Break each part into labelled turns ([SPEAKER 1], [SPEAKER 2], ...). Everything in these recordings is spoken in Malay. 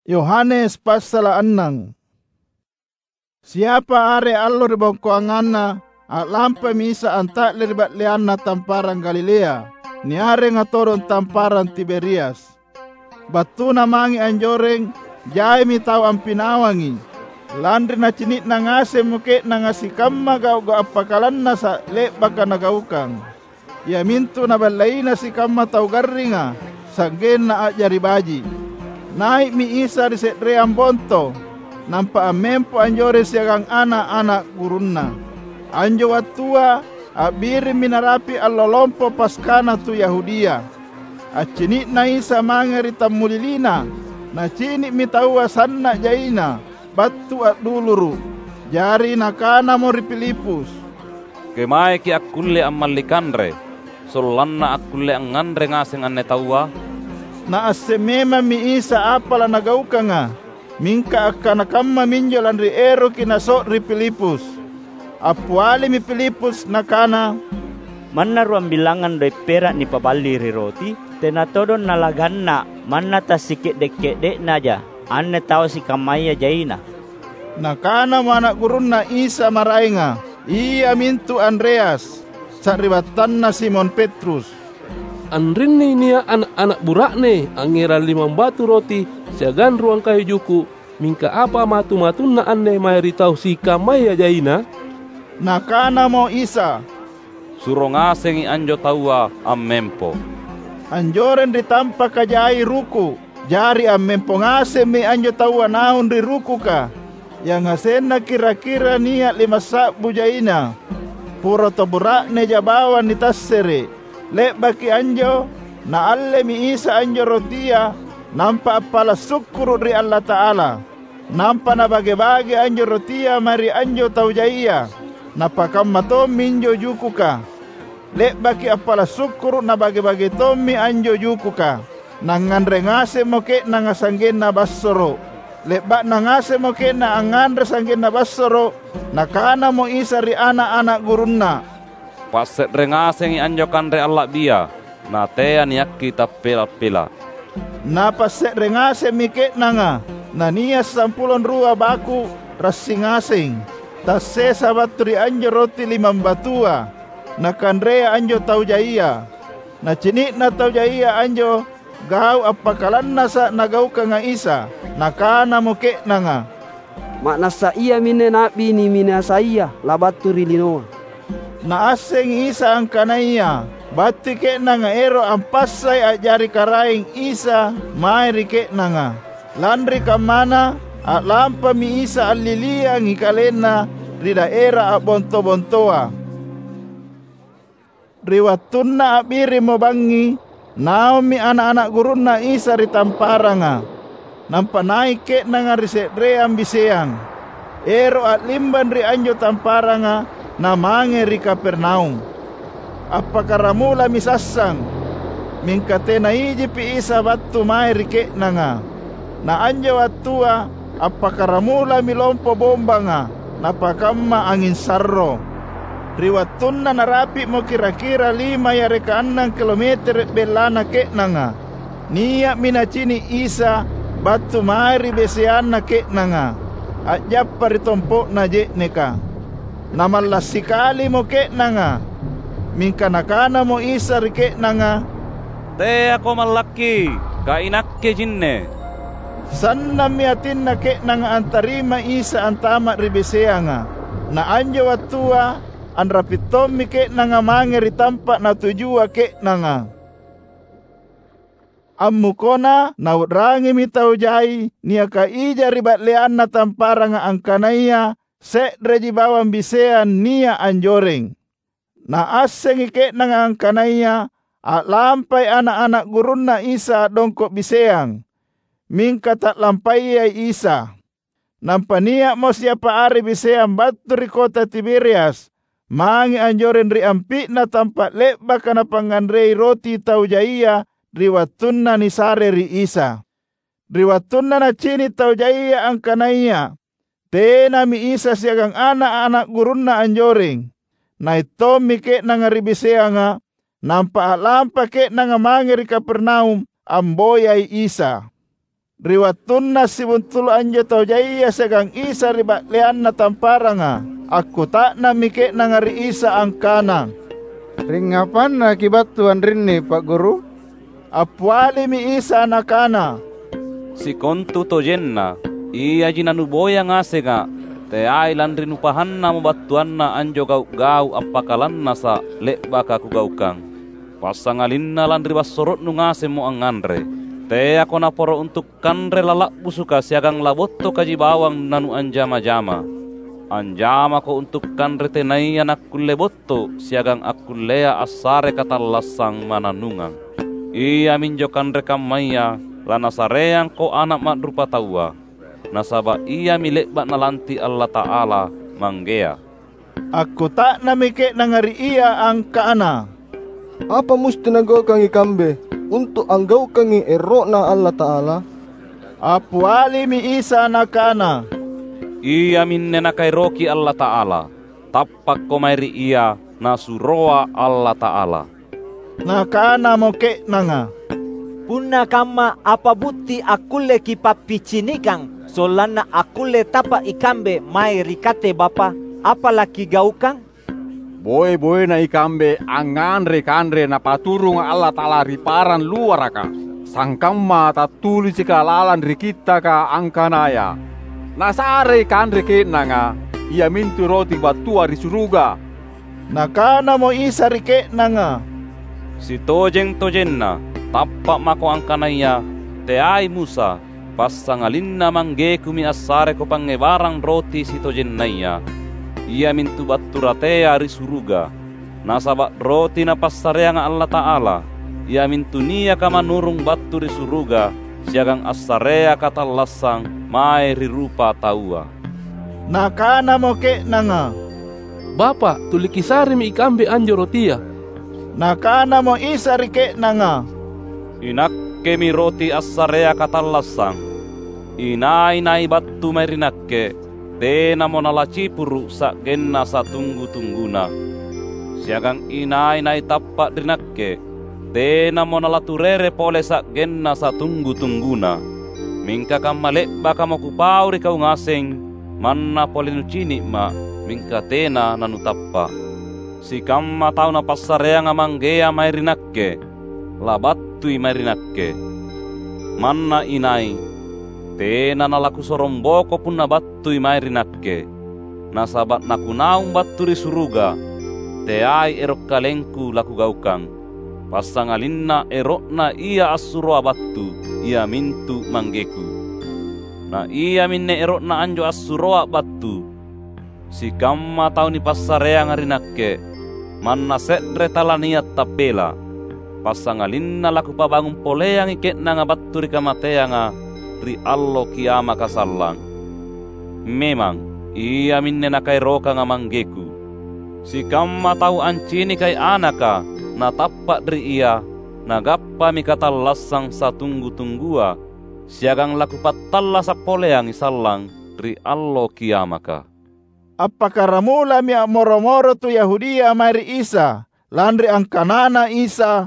[SPEAKER 1] Yohanes pasal 6. Siapa are allo di bongkoanganna at lampa misa antak liribat lianna tamparan Galilea, ni are ngatoron tamparan Tiberias. Batu namangi anjoreng, jai mi tau ampinawangi. Landri na cinit na ngase muke na ngasikamma gau apakalan na sa lek baka nagaukang. Ya mintu na balai na si kamma tau garringa, sagen na ajari baji. Naik mi isa di setream bonto, nampa amempo anjore siagang anak-anak gurunna. Anjo watua, abiri minarapi allolompo paskana tu Yahudia. Acinit na isa mangeri tamulilina, na cinik mitawa sanna jaina, batu at duluru, jari nakana mori Filipus.
[SPEAKER 2] Kemai ki akulle ammalikandre, solanna akulle angandre ngaseng anne tawa.
[SPEAKER 1] Na asemema mi isa apala nagauka nga, mingka akana kamma minjolan ri ero kinasok ri Filipus. Apuali mi Filipus nakana,
[SPEAKER 3] manna ruang bilangan doi perak ni pabali ri roti, tenatodon nalaganna, manna ta sikit dek naja, anne tau si kamaya jaina.
[SPEAKER 1] Nakana mana gurun na isa marainga, iya mintu Andreas, saribatan na Simon Petrus.
[SPEAKER 4] Anrinni nia anak-anak burakne angira 5 batu roti siagan ruang kayu juku mingka apa matu-matun na anne mayari tau si kamaya jaina.
[SPEAKER 1] Nakana mo isa,
[SPEAKER 2] Suro ngasengi anjo tawa ammempo.
[SPEAKER 1] anjoren ditampa kajai ruku, jari ammempo ngase mi anjo tawa naun ri ruku ka. Yang ngasena kira-kira niat 5 sabu jaina. Puro to burakne jabawan ni tassere. Lek baki anjo, na alle mi isa anjo rotia, nampa apala syukuru ri Allah Ta'ala. Nampa na bage-bage anjo rotia mari anjo tau jaya, napakam matom minjo juku ka. Lek baki apala syukuru na bage-bage tomi anjo juku ka. Nangandre ngase moke na ngasanggen na basoro. Lek bak na ngase moke na angandre sanggen na basoro, nakana mo isa ri anak-anak gurunna.
[SPEAKER 2] Paset rengasengi anjo kandre Allah bia, na tea niakki tapela-pela.
[SPEAKER 1] Na paset rengase mike nanga, na nias 10 baku rasi ngasing. Tase sabatri anjo roti 5 batua, na kandrea anjo tau jaya. Na cinik na tau jaya anjo, gau apakalan nasa nagau ka nga isa, nakana muke nanga.
[SPEAKER 5] Makna sa iya mine nabi ni mine saya labatu rilinoa.
[SPEAKER 1] Na aseng isa ang kanaya, bati ke nanga ero ang pasay ajari karaing isa mairi ke nanga. Landri kamana at lampa mi isa alilia ang ikalena di daera at bonto-bontoa. Riwatun na abiri mo bangi, naon mi anak-anak gurun na isa ritampara nga. Nampanay ke nanga risetre ang biseang. Ero at limban ri anjo tampara nga, na mange ri Kapernaum. Apakaramula misasang, mingkate na iji pi isa batu may rike na nga. Na anjo atua, apakaramula milompo bomba nga, napakamma angin sarro. Riwatun na narapi mo kira-kira 5 yare ka 6 kilometer belana ke na nga. Niya minacini isa, batu may ribesean na ke na nga. At japari tompo na je neka. Namalas sikali mo ke na nga, mingka nakana mo isa rike na nga.
[SPEAKER 2] Te ako malaki, kainakke jinne.
[SPEAKER 1] Sanna miatin na ke na nga antarima isa antama ribesea nga. Na anjo watua, an rapitom mi ke na nga mangeri tampa na tujua ke na nga. Ammukona na udrangi mi tau jai, niya ka ija ribat lean na tampara nga angkanaya, sekre jibawang bisean niya anjoreng. Na aseng ike nang angkanaya, at lampay anak-anak gurun na isa dongkok biseang. Mingka tak lampay ay isa. Nampaniya mo siapa ari biseang batu ri kota Tiberias. Mangi anjoren ri ampi na tampat lekba kana pangandrei roti tau jaya riwatun na ni sare ri isa. Riwatun na cini tau jaya angkanaya. Tena mi isa siagang anak-anak gurun na anjoring. Na ito mi ke na nga ribisea nga, nampa alampa ke na nga mangiri Kapernaum, amboy ay isa. Riwatun na si buntul anjo tau jaya segang Isa ribat lean na tamparanga. Aku tak na mike na ngari Isa angkana.
[SPEAKER 6] Ringapan na kibat tuan rinni Pak Guru?
[SPEAKER 1] Apwali mi Isa nakana.
[SPEAKER 2] Si kontu to jenna, iya jinanuboya ngasega, te ay landri nupahan na mabatuan na anjo gau apakalan na sa lekbaka kugaukang. Pasangalin na landri basorot nu ngase mo ang ngandre. Te ako na poro untuk kanre lalak busuka siagang labotto kajibawang nanu anjama-jama. Anjama ko untuk kanre tenay anak kulle botto siagang akullea asare katalasang mananungang. Iya minjo kanre kamaya lanasareang ko anak madrupa tawa. Nasaba iya milik bak nalanti Allah Ta'ala manggea.
[SPEAKER 1] Aku tak namike nangari iya ang kaana.
[SPEAKER 6] Apa musti nagaw kang ikambe untuk anggaw kang ero na Allah Ta'ala?
[SPEAKER 1] Apwali mi Isa nakana.
[SPEAKER 2] Iya minne nakairoki Allah Ta'ala. Tapak ko mayri iya nasuroa Allah Ta'ala.
[SPEAKER 1] Nakana mo ke nanga.
[SPEAKER 7] Punna kama apa bukti akulle kipapicinikang solana akulle tapa ikambe mai rikate bapa apalaki gaukang?
[SPEAKER 8] Boy na ikambe anganre kanre na paturung Allah Ta'ala riparan luar ka. Sangkamma tatuli sikalalan rikita ka angkanaya. Nasare kanre ke nanga ia mintu roti batua risuruga.
[SPEAKER 1] Nakana mo Isa rike nanga.
[SPEAKER 2] Si tojenna, tapak mako angkanaya, te ay Musa, pasangalin na mangge kumi asare ko pangebarang roti si tojennaya. Ia mintu baturatea risuruga. Nasabak roti na pasareang Allah Ta'ala. Ia mintu niya ka manurung batu risuruga. Siagang asarea katalasang mai rirupa taua.
[SPEAKER 1] Nakana mo ke nanga.
[SPEAKER 4] Bapa, tulikisari mi ikambe anjo rotia.
[SPEAKER 1] Nakana mo Isa rike nanga.
[SPEAKER 2] Inakke mi roti asarea katalasang. Inai batu merinakke. Tena mo nalacipuru sa genna sa tunggu-tungguna. Siagang inai tapak dinakke. Tena mo nalaturere pole sa genna sa tunggu-tungguna. Mingka kammalek baka mo kupauri kau ngaseng. Manna pole nucini ma. Mingka tena nanutappa. Si kamma tau na pasarea nga manggea mairinakke. Labattui mairinakke. Manna inai. Tena nalaku soromboko pun nabattui mairinakke. Nasabat nakunaung batturi suruga. Teai erok kalengku laku gaukang. Pasangalinna erokna ia asuro abattu. Ia mintu manggeku. Na ia minne erokna anjo asuro abattu. Si kamma tau ni pasarea ngarinakke. Manna sedre talaniat tapela. Pasangalinna laku pabangun poleang iketna ngabatturi kamatea nga. Ri allo kiama kasallang. Memang ia minne nakairoka nga manggeku. Si kamma tau ancini kay anaka na tappak ri ia nagappa mi katalasang sa tunggu-tunggua siagang laku patalla sa poleang isallang ri allo kiamaka.
[SPEAKER 1] Apakah ramula mi moro-moro tu Yahudia mari Isa landri ang kanana Isa.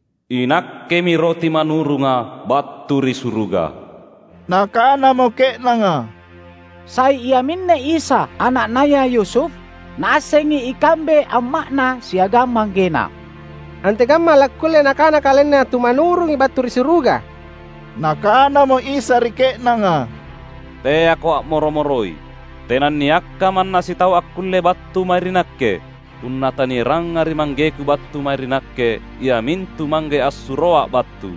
[SPEAKER 2] Inakke mi roti manurunga batu ri suruga.
[SPEAKER 1] Nakana mo ke nanga.
[SPEAKER 9] Sai ia minne Isa anak naya Yusuf nasengi ikambe ang makna siagang manggena.
[SPEAKER 5] Ante gamma lakkule nakana kalenna tumanurung ibatu risuruga.
[SPEAKER 1] Nakana mo Isa rike nanga.
[SPEAKER 2] Te ako moro-moroi. Tenan niakka man nasitaw akulle batu marinakke. Unnatani rangari manggeku batu marinakke. Ia mintu mangge assuroa batu.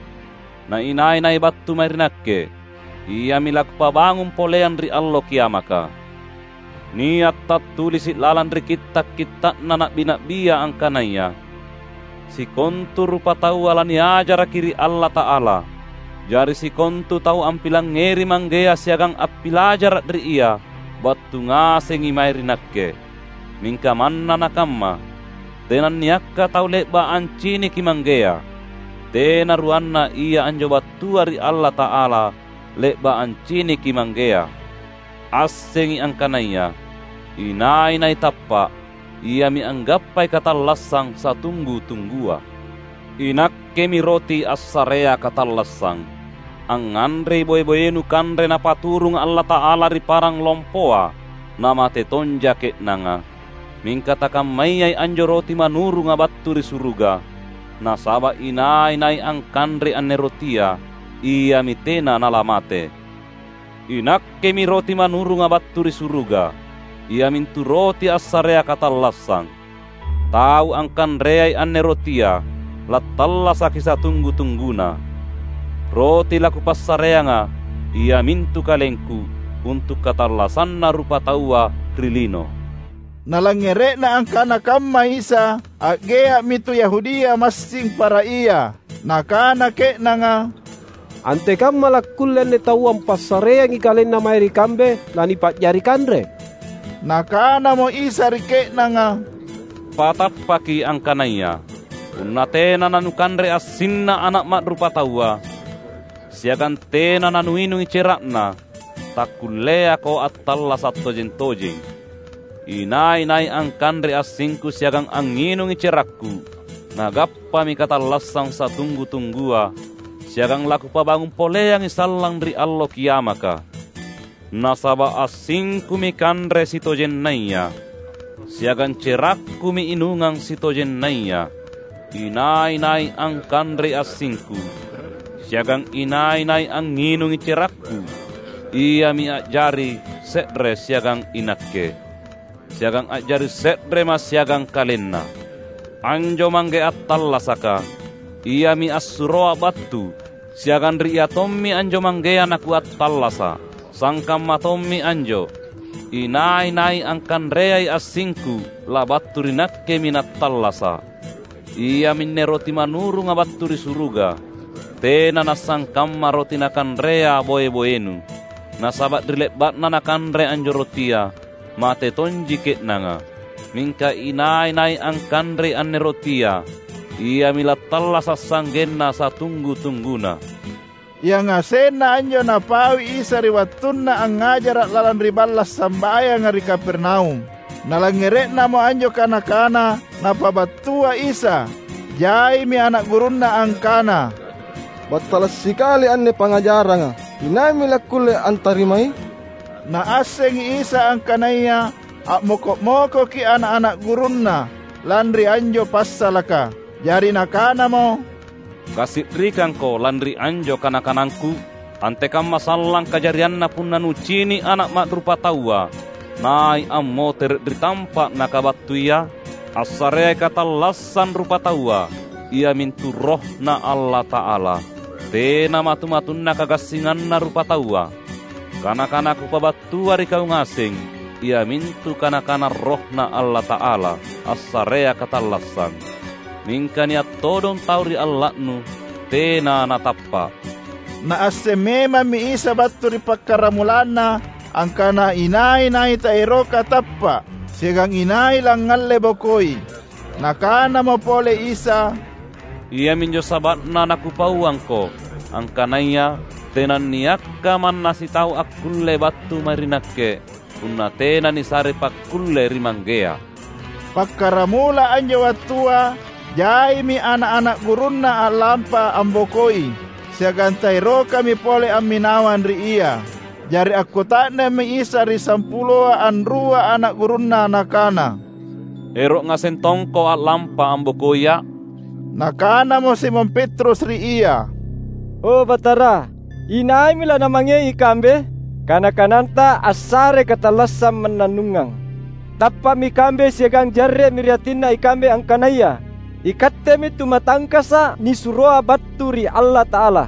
[SPEAKER 2] Na inai batu marinakke. Ia milak pabangun polean ri allo kiamaka. Niat tat tulisit lalan ri kitak nanak binak biya angkanaya. Si kontu rupa tau ala ni ajara kiri Allah Ta'ala. Jari si kontu tau ampilang ngeri manggea siagang apilajar ri ia. Batu ngasengi mairinakke. Mingka manna nakamma. Tenan niakka tau lekba ancini ki manggea. Tena ruanna ia anjo batua ri Allah Ta'ala. Lekba ancini ki manggea. Asengi angkanaya. Inai tappa. Ia mi anggappai katalasang sa tunggu-tunggua. Inakke mi roti assarea katalasang. angandre boy-boyenu kanre na paturung Allah Ta'ala ri parang lompoa nama te tonja ke nanga mingka takam mayai anjo roti manuru nga battu ri suruga na saba inai ang kanre anne rotia ia mitena nalamate inakke mi roti manuru nga battu ri suruga ia mintu roti assarea katallassang tau ang kanreai anne rotia latallasa kisa tunggu-tungguna roti laku passareanga ia mintu kalengku untuk katallasanna rupa taua trilino.
[SPEAKER 1] Nalangere na ang kanakam Isa agea mitu Yahudia masing para iya nakana ke nanga
[SPEAKER 10] ante kam malakkullen ne tawam passareang ikalen na mayri kambe lani patjari kanre
[SPEAKER 1] nakana mo Isa rike nanga
[SPEAKER 2] patapaki ang kanaya unnatena nanu kanre asinna anak mat rupa taua siagan tena nanu inungi cerakna takulea ko attalla satto jentojeng inai ang kanre asingku siagang anginungi cerakku nagappa mi katallassang sa tunggu-tunggua siagang laku pabangun poleang isallang ri allo kiamaka nasaba asingku mi kanre sitojen naya siagang cerakku mi inungang sitojen naya inai ang kanre asingku siagang inai ang nginungi cerakku ia mi ajari sedre siagang inakke siagang ajari sedre mas siagang kalenna anjo mangge attallasaka ia mi assuroa battu siagang ria tommi anjo mangge anaku attallasa sangkam matommi anjo inai ang kanreai asingku la battu rinakke minattallasa ia minne roti manuru nga battu ri suruga tena nasang kamma roti na kanrea boe-boenu nasabat rilek batna na kanre anjo rotia mate tonji ke nanga mingka inai ang kanre anne rotia ia milatalla sasanggenna sa tunggu-tungguna
[SPEAKER 1] yang asena anjo na pawi Isa riwattunna ang ngajarak lalan riballas sambayang ngari Kapernaum nalangere na mo anjo kana-kana napabattua Isa jai mi anak gurunna ang kana
[SPEAKER 6] battalas sikali anne pangajaranga inai milakule antarimai
[SPEAKER 1] na aseng Isa ang kanaya at moko-moko ki anak-anak gurunna landri anjo passalaka jari nakana mo
[SPEAKER 2] kasitриkan ko landri anjo kana-kanangku ante kam masallang kajarianna pun nanucini anak mat rupa taua nai ammo terditampak nakabattuia assarea katallassan rupa taua ia mintu roh na Allah Ta'ala tena matu-matunna kagassinganna rupa taua kana-kana ku pabattua ri kau ngasing ia mintu kana-kana rohna Allah Ta'ala assarea katallassan mingka niat todong tauri Allahnu tena natappa
[SPEAKER 1] na asemema mi Isa battu ri pakkaramulana ang kana inai tairo katappa sigang inai lang ngalle bokoi nakana mo pole Isa
[SPEAKER 2] ia minjo sabatna nakupauang ko ang kanaya tenan niakka man nasitau akulle battu marinakke unna tenan isare pakulle rimanggea
[SPEAKER 1] pakkaramula anjo wattua jai mi anak-anak gurunna alampa ambokoi siagantai ro kami pole aminawan ri ia jari aku takne mi Isa ri 10 anrua anak gurunna nakana
[SPEAKER 2] erok ngasentongko alampa ambokoya
[SPEAKER 1] nakana mo Simon Petrus ri iya
[SPEAKER 10] oh batara inai mila namange ikambe kana-kananta asare katallassam menanungang tappa mi kambe siagang jarre miriatinna ikambe ang kanaya ikatte mi tumatangkasa ni suroa batturi Allah Ta'ala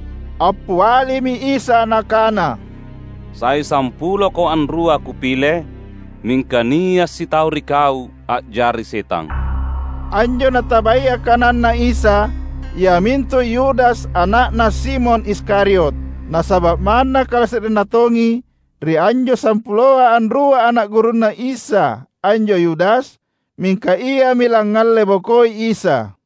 [SPEAKER 1] apuali mi Isa nakana
[SPEAKER 2] sai 10 ko anrua kupile mingka niya sitau rikau ajari setang
[SPEAKER 1] anjo natabaya kanan na Isa ia minto Yudas anak na Simon Iskariot nasabab mana kalasir natongi ri anjo 10 anrua anak gurun na Isa anjo Yudas mingka ia milang ngalle bokoi Isa